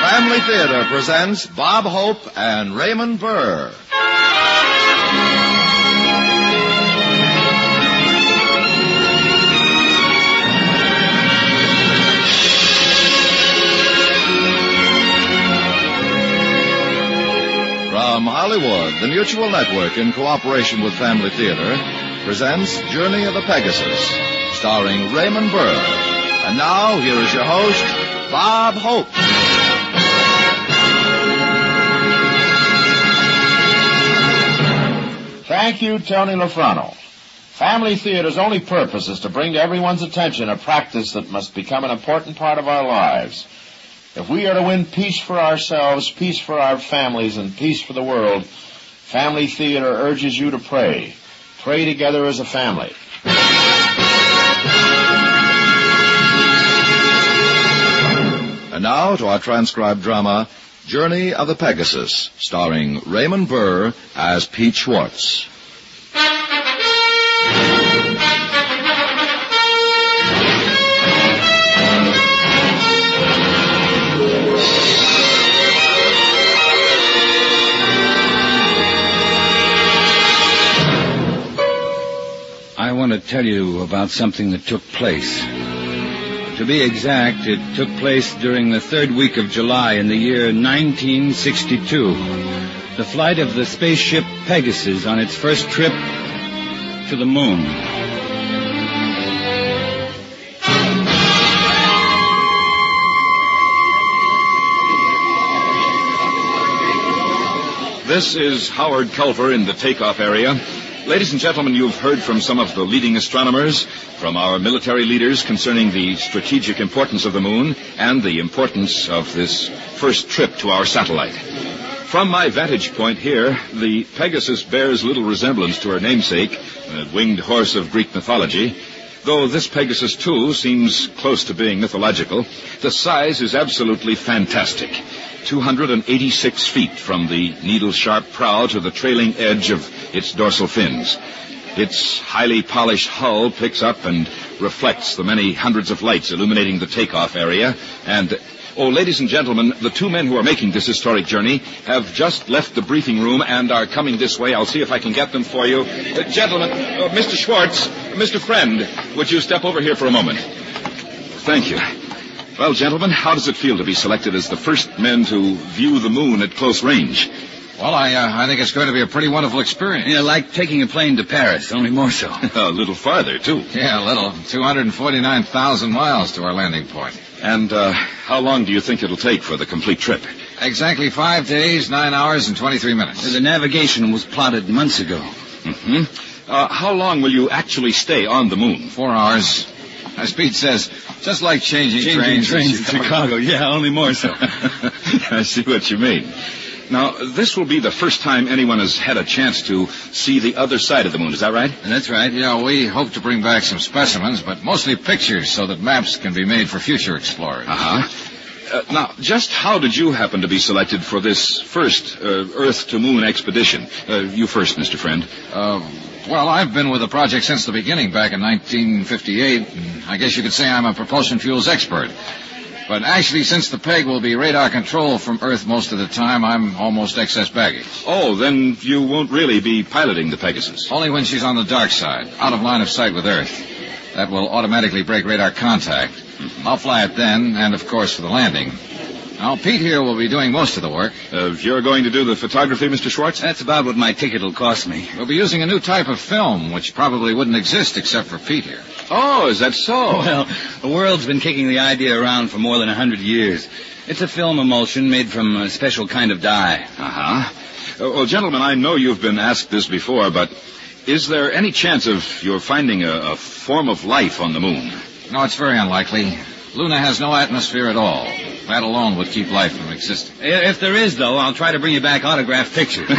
Family Theater presents Bob Hope and Raymond Burr. From Hollywood, the Mutual Network, in cooperation with Family Theater, presents Journey of the Pegasus, starring Raymond Burr. And now, here is your host, Bob Hope. Thank you, Tony Lafrano. Family Theater's only purpose is to bring to everyone's attention a practice that must become an important part of our lives. If we are to win peace for ourselves, peace for our families, and peace for the world, Family Theater urges you to pray. Pray together as a family. And now to our transcribed drama, Journey of the Pegasus, starring Raymond Burr as Pete Schwartz. I want to tell you about something that took place. To be exact, it took place during the third week of July in the year 1962. The flight of the spaceship Pegasus on its first trip to the moon. This is Howard Culver in the takeoff area. Ladies and gentlemen, you've heard from some of the leading astronomers, from our military leaders concerning the strategic importance of the moon and the importance of this first trip to our satellite. From my vantage point here, the Pegasus bears little resemblance to her namesake, the winged horse of Greek mythology. Though this Pegasus, too, seems close to being mythological, the size is absolutely fantastic. 286 feet from the needle-sharp prow to the trailing edge of its dorsal fins. Its highly polished hull picks up and reflects the many hundreds of lights illuminating the takeoff area. And, ladies and gentlemen, the two men who are making this historic journey have just left the briefing room and are coming this way. I'll see if I can get them for you. Gentlemen, Mr. Schwartz, Mr. Friend, would you step over here for a moment? Thank you. Well, gentlemen, how does it feel to be selected as the first men to view the moon at close range? Well, I think it's going to be a pretty wonderful experience. Yeah, like taking a plane to Paris, only more so. A little farther, too. Yeah, a little. 249,000 miles to our landing point. And how long do you think it'll take for the complete trip? Exactly 5 days, 9 hours, and 23 minutes. The navigation was plotted months ago. Mm-hmm. How long will you actually stay on the moon? 4 hours. As Pete says, just like changing trains in Chicago. Yeah, only more so. I see what you mean. Now, this will be the first time anyone has had a chance to see the other side of the moon. Is that right? That's right. Yeah, we hope to bring back some specimens, but mostly pictures so that maps can be made for future explorers. Uh-huh. Now, just how did you happen to be selected for this first Earth-to-Moon expedition? You first, Mr. Friend. Well, I've been with the project since the beginning back in 1958, and I guess you could say I'm a propulsion fuels expert. But actually, since the Peg will be radar controlled from Earth most of the time, I'm almost excess baggage. Oh, then you won't really be piloting the Pegasus. Only when she's on the dark side, out of line of sight with Earth. That will automatically break radar contact. Mm-hmm. I'll fly it then, and of course for the landing. Now, Pete here will be doing most of the work. You're going to do the photography, Mr. Schwartz? That's about what my ticket will cost me. We'll be using a new type of film, which probably wouldn't exist except for Pete here. Oh, is that so? Well, the world's been kicking the idea around for more than 100 years. It's a film emulsion made from a special kind of dye. Uh-huh. Well, gentlemen, I know you've been asked this before, but is there any chance of your finding a form of life on the moon? No, it's very unlikely. Luna has no atmosphere at all. That alone would keep life from existing. If there is, though, I'll try to bring you back autographed pictures.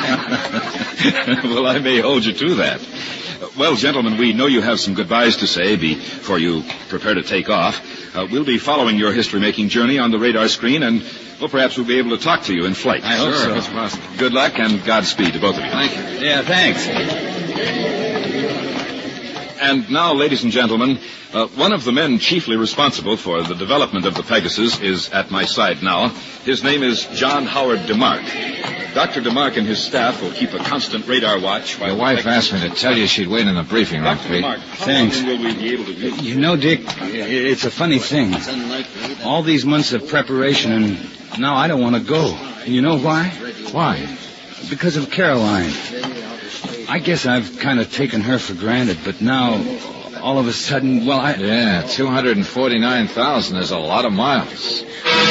Well, I may hold you to that. Well, gentlemen, we know you have some goodbyes to say before you prepare to take off. We'll be following your history-making journey on the radar screen, and, well, perhaps we'll be able to talk to you in flight. I hope so. It's possible. Good luck and Godspeed to both of you. Thank you. Yeah, thanks. And now, ladies and gentlemen, one of the men chiefly responsible for the development of the Pegasus is at my side now. His name is John Howard DeMark. Dr. DeMark and his staff will keep a constant radar watch. Your wife asked me to tell you she'd wait in the briefing room, Pete. Thanks. Will we be able to do? You know, Dick, it's a funny thing. All these months of preparation, and now I don't want to go. And you know why? Why? Because of Caroline. I guess I've kind of taken her for granted, but now, all of a sudden, well, Yeah, 249,000 is a lot of miles.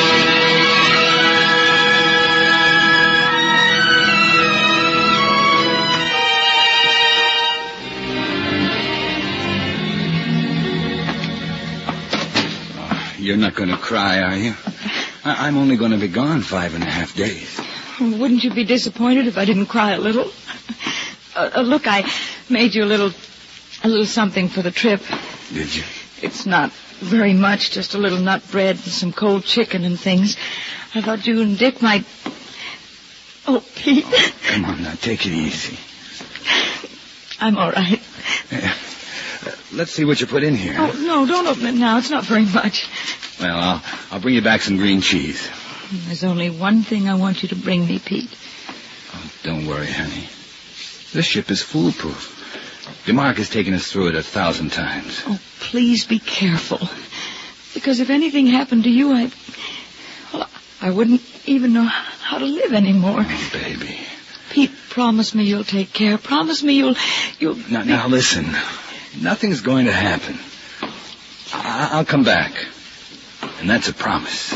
You're not going to cry, are you? I'm only going to be gone 5.5 days. Wouldn't you be disappointed if I didn't cry a little? Look, I made you a little something for the trip. Did you? It's not very much, just a little nut bread and some cold chicken and things. I thought you and Dick might... Oh, Pete. Oh, come on now, take it easy. I'm all right. Let's see what you put in here. Oh, no, don't open it now. It's not very much. Well, I'll bring you back some green cheese. There's only one thing I want you to bring me, Pete. Oh, don't worry, honey. This ship is foolproof. DeMark has taken us through it 1,000 times. Oh, please be careful. Because if anything happened to you, I wouldn't even know how to live anymore. Oh, baby. Pete, promise me you'll take care. Promise me you'll... Now, listen. Nothing's going to happen. I'll come back. And that's a promise.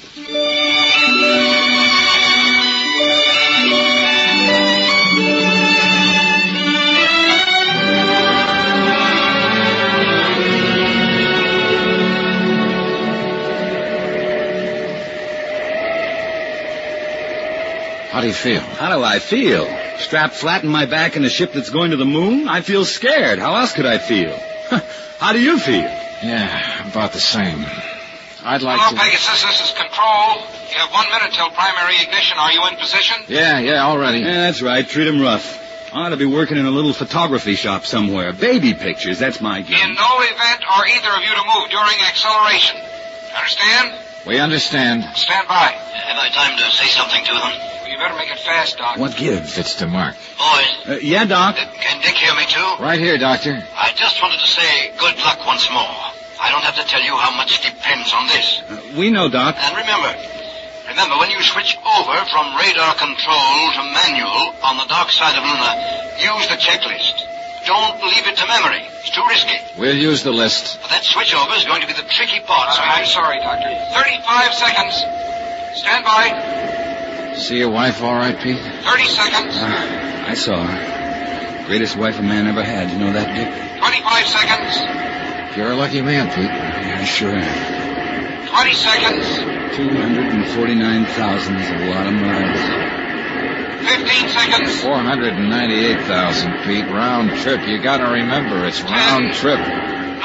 How do you feel? How do I feel? Strapped flat in my back in a ship that's going to the moon? I feel scared. How else could I feel? How do you feel? Yeah, about the same. I'd like Hello, to... Pegasus, this is Control. You have 1 minute till primary ignition. Are you in position? Yeah, already. Yeah, that's right. Treat him rough. I ought to be working in a little photography shop somewhere. Baby pictures, that's my game. In no event are either of you to move during acceleration. Understand? We understand. Stand by. Have I time to say something to them? Well, you better make it fast, Doc. What gives? It's DeMark. Boys, Yeah, Doc. can Dick hear me too? Right here, Doctor. I just wanted to say good luck once more. I don't have to tell you how much depends on this. We know, Doc. And remember, when you switch over from radar control to manual on the dark side of Luna, use the checklist. Don't leave it to memory. It's too risky. We'll use the list. But that switchover is going to be the tricky part. I'm sorry, Doctor. 35 seconds. Stand by. See your wife all right, Pete? 30 seconds. I saw her. Greatest wife a man ever had. You know that, Dick? 25 seconds. You're a lucky man, Pete. Yeah, I sure am. 20 seconds. 249,000 is a lot of miles. 15 seconds. 498,000, Pete. Round trip. You gotta remember, it's round trip. 9,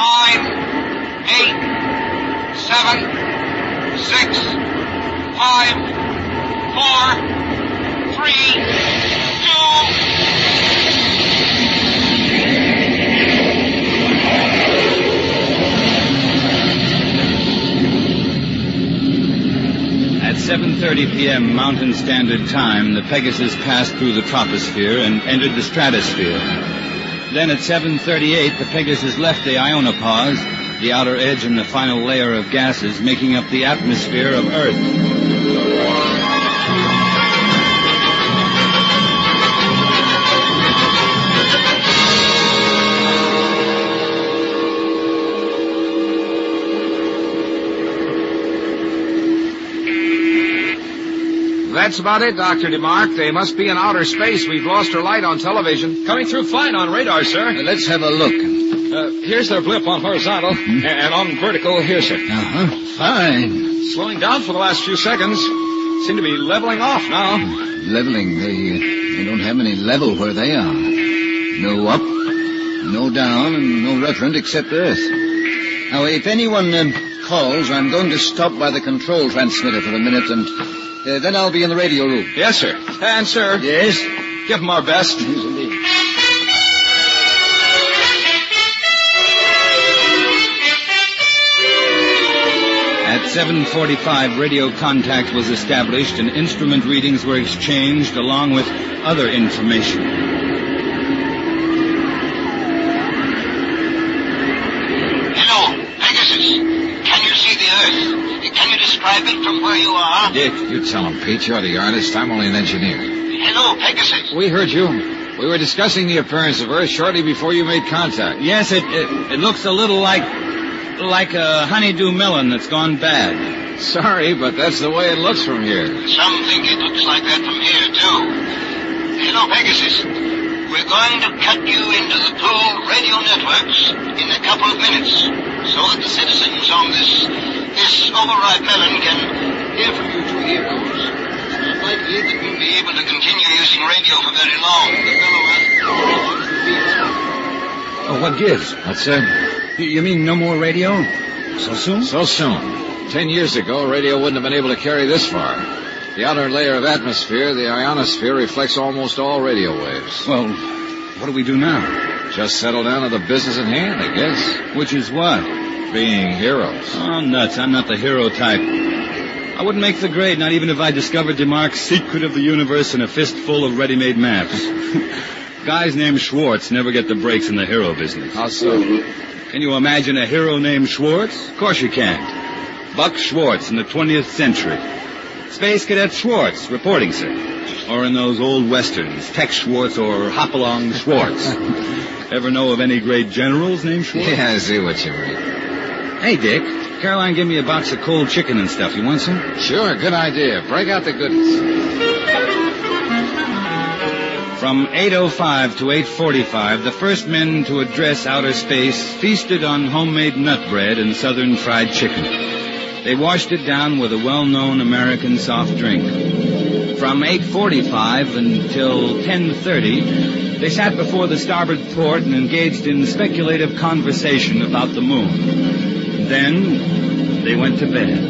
8, 7, 6, 5, 4, 3, 2... At 7:30 p.m. Mountain Standard Time, the Pegasus passed through the troposphere and entered the stratosphere. Then at 7:38, the Pegasus left the ionopause, the outer edge and the final layer of gases making up the atmosphere of Earth. That's about it, Dr. DeMark. They must be in outer space. We've lost her light on television. Coming through fine on radar, sir. Let's have a look. Here's their blip on horizontal, and on vertical here, sir. Fine. Slowing down for the last few seconds. Seem to be leveling off now. Leveling? They don't have any level where they are. No up, no down, and no referent except Earth. Now, if anyone calls, I'm going to stop by the control transmitter for a minute, and then I'll be in the radio room. Yes, sir. And, sir. Yes? Give them our best. Yes, indeed. 7:45, radio contact was established and instrument readings were exchanged along with other information. Hello, Pegasus. Can you see the Earth? Can you describe it from where you are? Dick, you tell him, Pete. You're the artist. I'm only an engineer. Hello, Pegasus. We heard you. We were discussing the appearance of Earth shortly before you made contact. Yes, it looks a little like a honeydew melon that's gone bad. Sorry, but that's the way it looks from here. Some think it looks like that from here, too. Hello, Pegasus. We're going to cut you into the pooled radio networks in a couple of minutes so that the citizens on this overripe melon can hear from you two heroes. It's not likely that we'll be able to continue using radio for very long. The fellow has... Oh, what gives? What's that? You mean no more radio? So soon? So soon. 10 years ago, radio wouldn't have been able to carry this far. The outer layer of atmosphere, the ionosphere, reflects almost all radio waves. Well, what do we do now? Just settle down to the business at hand, I guess. Which is what? Being heroes. Oh, nuts. I'm not the hero type. I wouldn't make the grade, not even if I discovered DeMarc's Secret of the Universe in a fistful of ready-made maps. Guys named Schwartz never get the breaks in the hero business. How so? Can you imagine a hero named Schwartz? Of course you can't. Buck Schwartz in the 20th century. Space Cadet Schwartz, reporting, sir. Or in those old westerns, Tex Schwartz or Hopalong Schwartz. Ever know of any great generals named Schwartz? Yeah, I see what you mean. Hey, Dick. Caroline gave me a box of cold chicken and stuff. You want some? Sure, good idea. Break out the goodies. From 8:05 to 8:45, the first men to address outer space feasted on homemade nut bread and southern fried chicken. They washed it down with a well-known American soft drink. From 8:45 until 10:30, they sat before the starboard port and engaged in speculative conversation about the moon. Then they went to bed.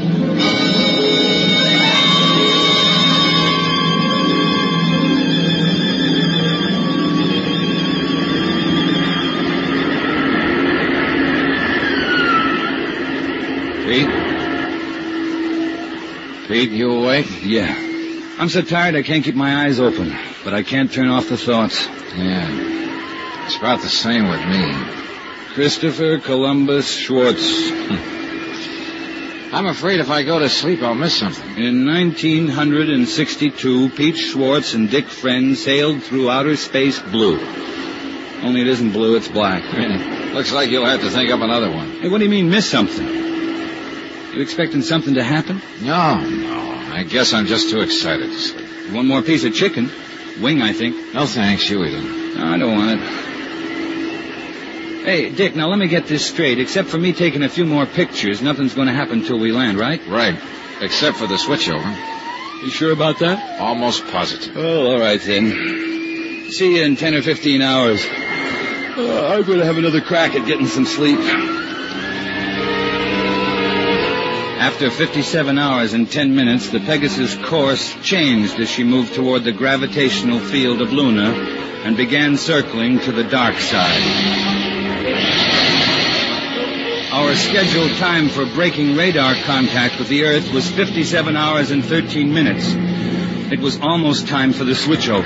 Pete, you awake? Yeah. I'm so tired I can't keep my eyes open, but I can't turn off the thoughts. Yeah. It's about the same with me. Christopher Columbus Schwartz. I'm afraid if I go to sleep, I'll miss something. In 1962, Pete Schwartz and Dick Friend sailed through outer space blue. Only it isn't blue, it's black. Looks like you'll have to think up another one. Hey, what do you mean, miss something? You expecting something to happen? No. I guess I'm just too excited to sleep. One more piece of chicken. Wing, I think. No, thanks. You eat it. No, I don't want it. Hey, Dick, now let me get this straight. Except for me taking a few more pictures, nothing's going to happen till we land, right? Right. Except for the switchover. You sure about that? Almost positive. Oh, all right, then. See you in 10 or 15 hours. I'm going to have another crack at getting some sleep. After 57 hours and 10 minutes, the Pegasus' course changed as she moved toward the gravitational field of Luna and began circling to the dark side. Our scheduled time for breaking radar contact with the Earth was 57 hours and 13 minutes. It was almost time for the switchover.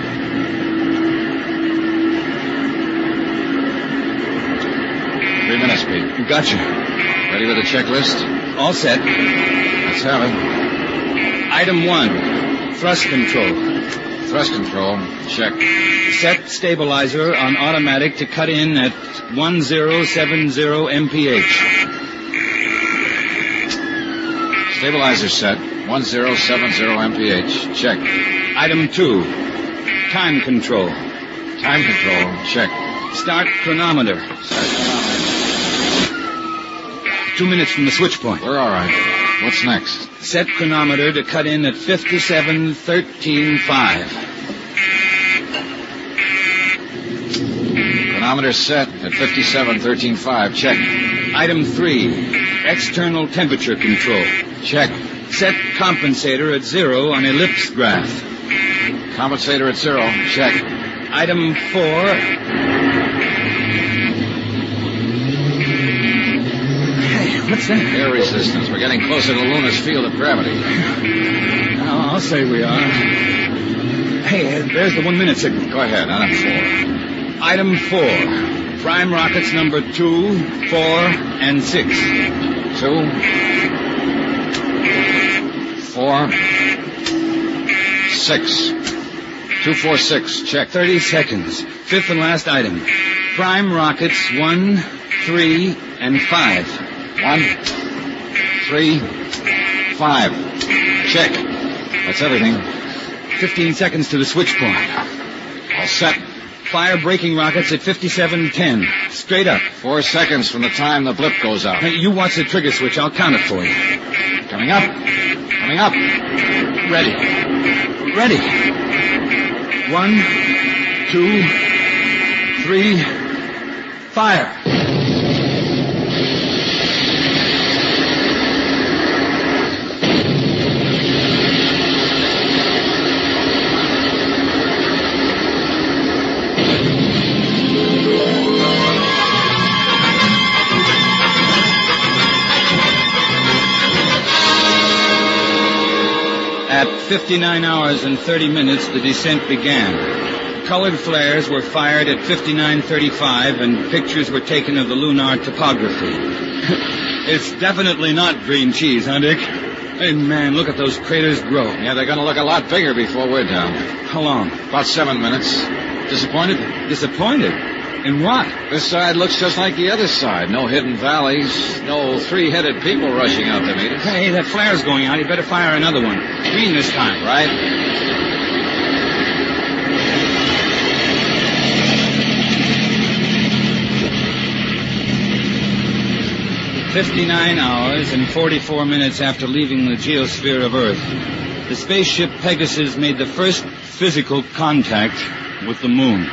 3 minutes, Pete. You gotcha. Ready with the checklist? All set. Let's have it. Item 1, thrust control. Thrust control. Check. Set stabilizer on automatic to cut in at 1070 mph. Stabilizer set. 1070 mph. Check. Item 2, time control. Time control. Check. Start chronometer. 2 minutes from the switch point. We're all right. What's next? Set chronometer to cut in at 57:13.5. Chronometer set at 57:13.5. Check. Item 3, external temperature control. Check. Set compensator at 0 on ellipse graph. Compensator at 0. Check. Item 4. Hey, What's that? Air resistance. We're getting closer to Luna's field of gravity. I'll say we are. Hey, there's the 1 minute signal. Go ahead, item 4. Item 4. Prime rockets number 2, 4, and 6. 2, 4, 6. 2, 4, 6. Check. 30 seconds. Fifth and last item. Prime rockets 1, 3, and 5. 1, 3, 5. Check. That's everything. 15 seconds to the switch point. All set. Fire braking rockets at 57:10. Straight up. 4 seconds from the time the blip goes out. Hey, you watch the trigger switch. I'll count it for you. Coming up. Coming up. Ready. Ready. 1, 2, 3, fire. At 59 hours and 30 minutes, the descent began. Colored flares were fired at 59:35, and pictures were taken of the lunar topography. It's definitely not green cheese, huh, Dick? Hey, man, look at those craters grow. Yeah, they're going to look a lot bigger before we're down. How long? About 7 minutes. Disappointed? Disappointed? In what? This side looks just like the other side. No hidden valleys. No three-headed people rushing out to meet us. Hey, that flare's going out. You better fire another one. Green this time. Right? 59 hours and 44 minutes after leaving the geosphere of Earth, the spaceship Pegasus made the first physical contact with the moon.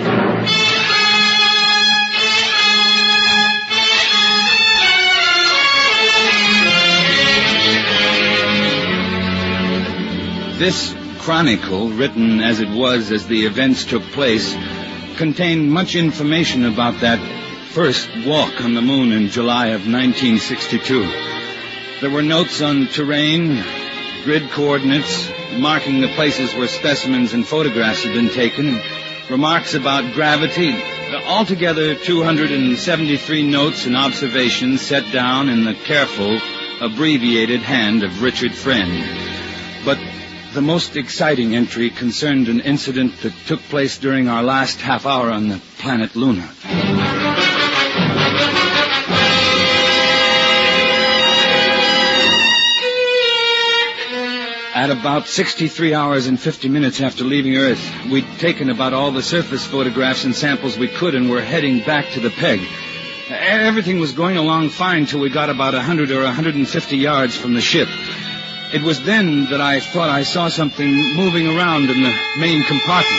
This chronicle, written as it was as the events took place, contained much information about that first walk on the moon in July of 1962. There were notes on terrain, grid coordinates, marking the places where specimens and photographs had been taken, remarks about gravity. Altogether, 273 notes and observations set down in the careful, abbreviated hand of Richard Friend. But the most exciting entry concerned an incident that took place during our last half hour on the planet Luna. At about 63 hours and 50 minutes after leaving Earth, we'd taken about all the surface photographs and samples we could and were heading back to the peg. Everything was going along fine till we got about 100 or 150 yards from the ship. It was then that I thought I saw something moving around in the main compartment.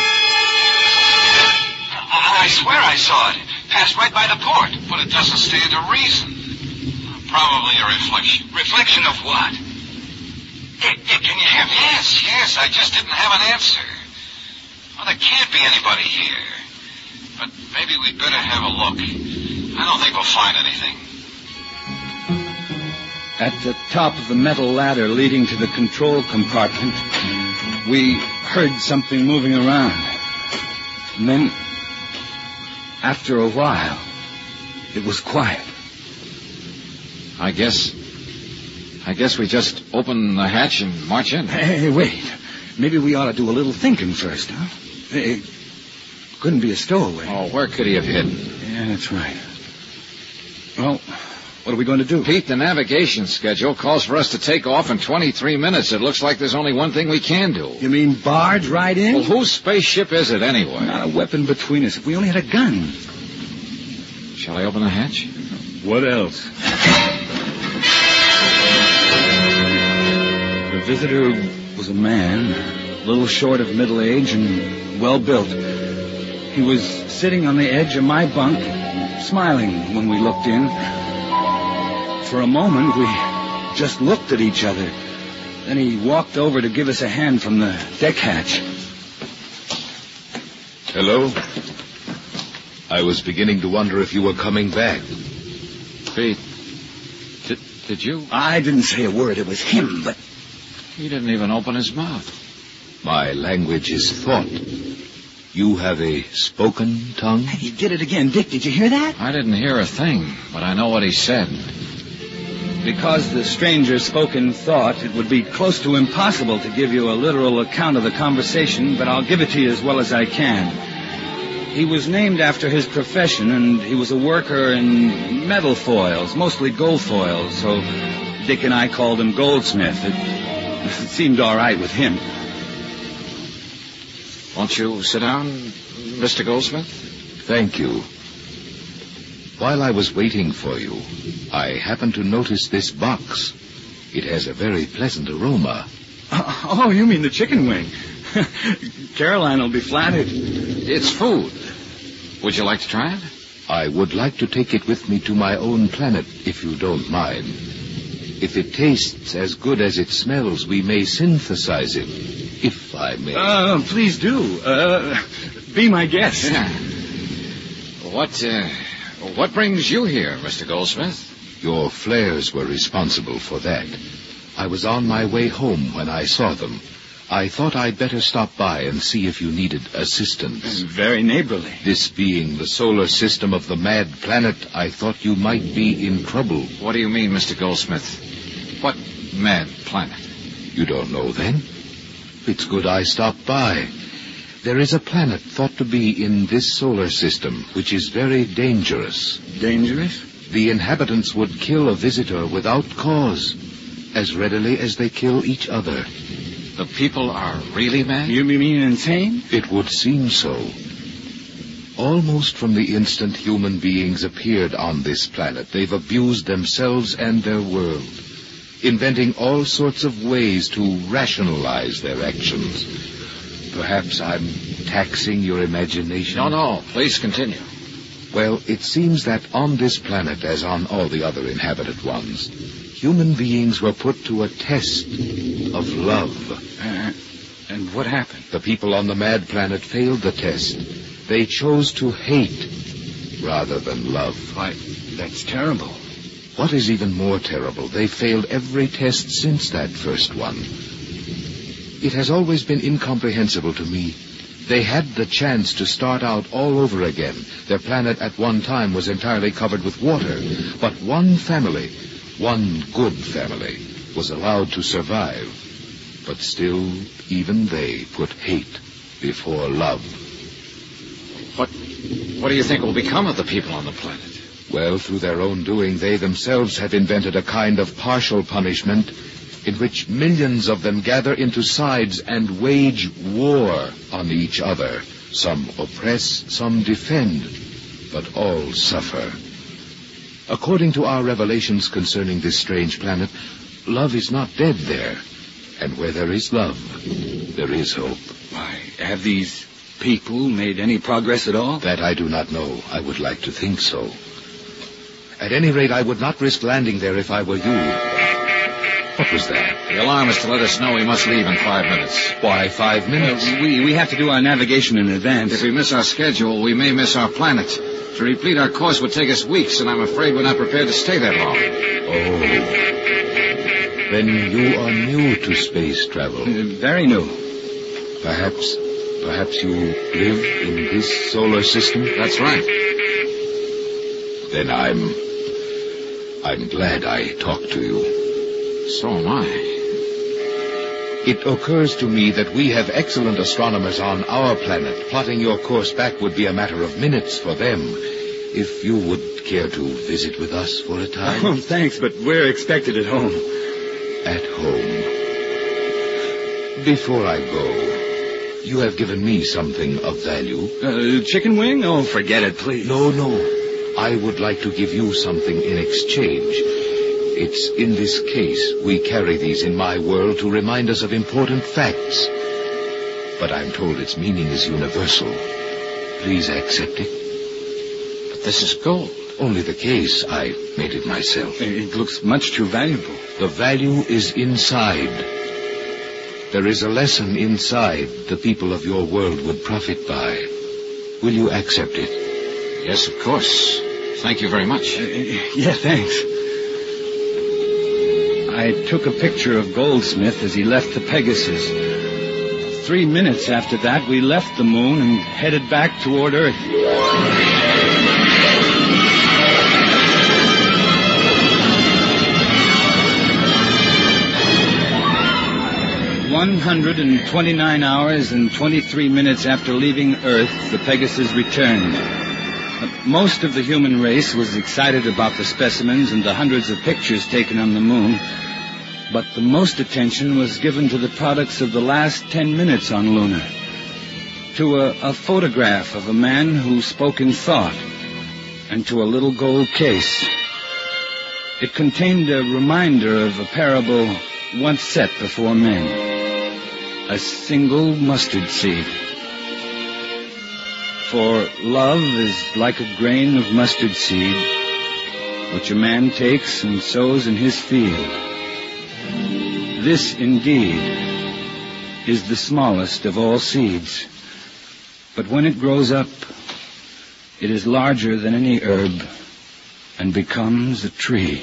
I swear I saw it. Passed right by the port, but it doesn't stand to reason. Probably a reflection. Reflection of what? Can you have... Yes, I just didn't have an answer. Well, there can't be anybody here. But maybe we'd better have a look. I don't think we'll find anything. At the top of the metal ladder leading to the control compartment, we heard something moving around. And then, after a while, it was quiet. I guess we just open the hatch and march in. Hey, wait. Maybe we ought to do a little thinking first, huh? It couldn't be a stowaway. Oh, where could he have hidden? Yeah, that's right. Well, what are we going to do? Pete, the navigation schedule calls for us to take off in 23 minutes. It looks like there's only one thing we can do. You mean barge right in? Well, whose spaceship is it anyway? Not a weapon between us. If we only had a gun. Shall I open the hatch? What else? The visitor was a man, a little short of middle age and well-built. He was sitting on the edge of my bunk, smiling when we looked in. For a moment, we just looked at each other. Then he walked over to give us a hand from the deck hatch. Hello? I was beginning to wonder if you were coming back. Pete, Did you? I didn't say a word. It was him, but... He didn't even open his mouth. My language is thought. You have a spoken tongue? He did it again. Dick, did you hear that? I didn't hear a thing, but I know what he said. Because the stranger spoke in thought, it would be close to impossible to give you a literal account of the conversation, but I'll give it to you as well as I can. He was named after his profession, and he was a worker in metal foils, mostly gold foils, so Dick and I called him Goldsmith. It seemed all right with him. Won't you sit down, Mr. Goldsmith? Thank you. While I was waiting for you, I happened to notice this box. It has a very pleasant aroma. Oh, you mean the chicken wing. Caroline will be flattered. It's food. Would you like to try it? I would like to take it with me to my own planet, if you don't mind. If it tastes as good as it smells, we may synthesize it, if I may. Please do. Be my guest. Yeah. What brings you here, Mr. Goldsmith? Your flares were responsible for that. I was on my way home when I saw them. I thought I'd better stop by and see if you needed assistance. Very neighborly. This being the solar system of the Mad Planet, I thought you might be in trouble. What do you mean, Mr. Goldsmith? What Mad Planet? You don't know, then? It's good I stopped by. There is a planet thought to be in this solar system, which is very dangerous. Dangerous? The inhabitants would kill a visitor without cause, as readily as they kill each other. The people are really mad? You mean insane? It would seem so. Almost from the instant human beings appeared on this planet, they've abused themselves and their world, inventing all sorts of ways to rationalize their actions. Perhaps I'm taxing your imagination? No, please continue. Well, it seems that on this planet, as on all the other inhabited ones, human beings were put to a test of love. And what happened? The people on the Mad Planet failed the test. They chose to hate rather than love. Why, that's terrible. What is even more terrible, they failed every test since that first one. It has always been incomprehensible to me. They had the chance to start out all over again. Their planet at one time was entirely covered with water. But one family, one good family, was allowed to survive. But still, even they put hate before love. What do you think will become of the people on the planet? Well, through their own doing, they themselves have invented a kind of partial punishment in which millions of them gather into sides and wage war on each other. Some oppress, some defend, but all suffer. According to our revelations concerning this strange planet, love is not dead there. And where there is love, there is hope. Why, have these people made any progress at all? That I do not know. I would like to think so. At any rate, I would not risk landing there if I were you. What was that? The alarm is to let us know we must leave in 5 minutes. Why 5 minutes? We have to do our navigation in advance. If we miss our schedule, we may miss our planet. To replete our course would take us weeks, and I'm afraid we're not prepared to stay that long. Oh. Then you are new to space travel. Very new. Perhaps you live in this solar system? That's right. Then I'm glad I talked to you. So am I. It occurs to me that we have excellent astronomers on our planet. Plotting your course back would be a matter of minutes for them. If you would care to visit with us for a time. Oh, thanks, but we're expected at home. At home. Before I go, you have given me something of value. Chicken wing? Oh, forget it, please. No. I would like to give you something in exchange. It's in this case. We carry these in my world to remind us of important facts. But I'm told its meaning is universal. Please accept it. But this is gold. Only the case. I made it myself. It looks much too valuable. The value is inside. There is a lesson inside the people of your world would profit by. Will you accept it? Yes, of course. Thank you very much. Yeah, thanks. I took a picture of Goldsmith as he left the Pegasus. 3 minutes after that, we left the moon and headed back toward Earth. "129 hours and 23 minutes after leaving Earth, the Pegasus returned. Most of the human race was excited about the specimens and the hundreds of pictures taken on the moon, but the most attention was given to the products of the last 10 minutes on Luna, to a photograph of a man who spoke in thought, and to a little gold case. It contained a reminder of a parable once set before men. A single mustard seed. For love is like a grain of mustard seed, which a man takes and sows in his field. This, indeed, is the smallest of all seeds. But when it grows up, it is larger than any herb and becomes a tree."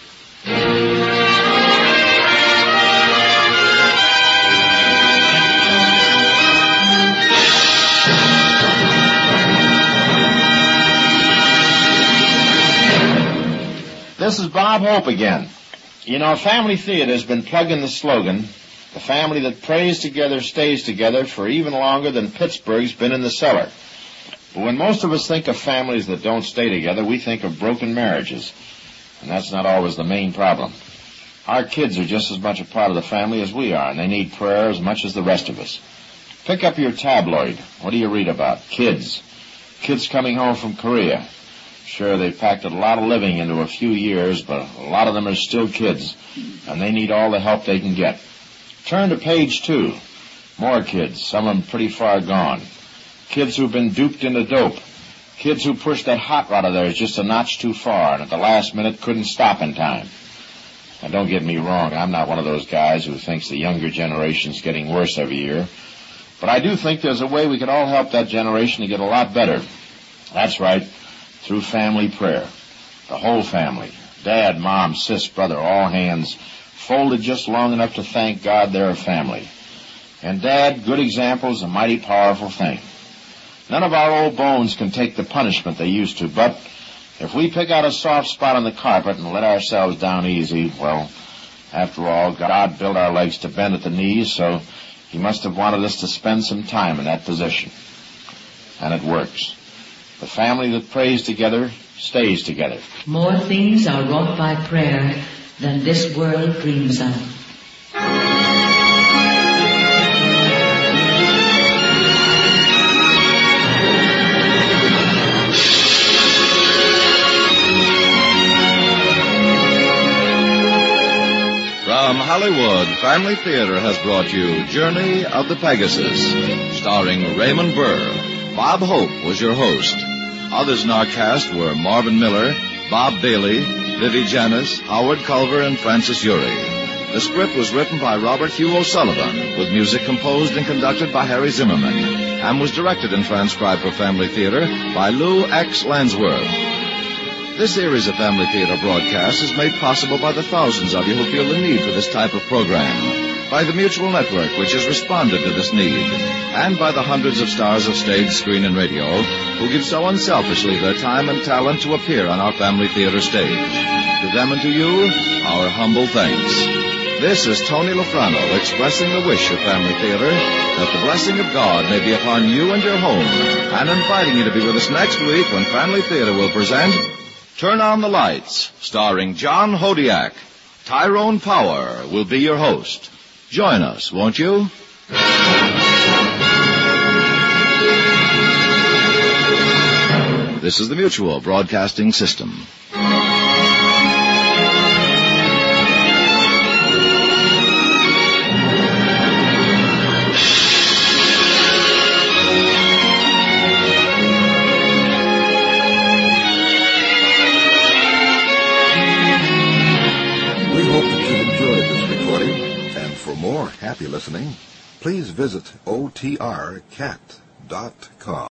This is Bob Hope again. You know, Family Theater has been plugging the slogan, "The family that prays together stays together," for even longer than Pittsburgh's been in the cellar. But when most of us think of families that don't stay together, we think of broken marriages. And that's not always the main problem. Our kids are just as much a part of the family as we are, and they need prayer as much as the rest of us. Pick up your tabloid. What do you read about? Kids. Kids coming home from Korea. Sure, they've packed a lot of living into a few years, but a lot of them are still kids, and they need all the help they can get. Turn to page 2. More kids, some of them pretty far gone. Kids who've been duped into dope. Kids who pushed that hot rod of theirs just a notch too far, and at the last minute couldn't stop in time. Now, don't get me wrong, I'm not one of those guys who thinks the younger generation's getting worse every year. But I do think there's a way we could all help that generation to get a lot better. That's right. Through family prayer. The whole family. Dad, Mom, sis, brother, all hands, folded just long enough to thank God they're a family. And Dad, good example's a mighty powerful thing. None of our old bones can take the punishment they used to, but if we pick out a soft spot on the carpet and let ourselves down easy, well, after all, God built our legs to bend at the knees, so He must have wanted us to spend some time in that position. And it works. The family that prays together stays together. More things are wrought by prayer than this world dreams of. From Hollywood, Family Theater has brought you Journey of the Pegasus, starring Raymond Burr. Bob Hope was your host. Others in our cast were Marvin Miller, Bob Bailey, Vivi Janis, Howard Culver, and Francis Urey. The script was written by Robert Hugh O'Sullivan, with music composed and conducted by Harry Zimmerman, and was directed and transcribed for Family Theater by Lou X. Lansworth. This series of Family Theater broadcasts is made possible by the thousands of you who feel the need for this type of program, by the Mutual Network, which has responded to this need, and by the hundreds of stars of stage, screen, and radio who give so unselfishly their time and talent to appear on our Family Theater stage. To them and to you, our humble thanks. This is Tony Lofrano expressing the wish of Family Theater that the blessing of God may be upon you and your home, and inviting you to be with us next week when Family Theater will present Turn on the Lights, starring John Hodiak. Tyrone Power will be your host. Join us, won't you? This is the Mutual Broadcasting System. For more happy listening, please visit otrcat.com.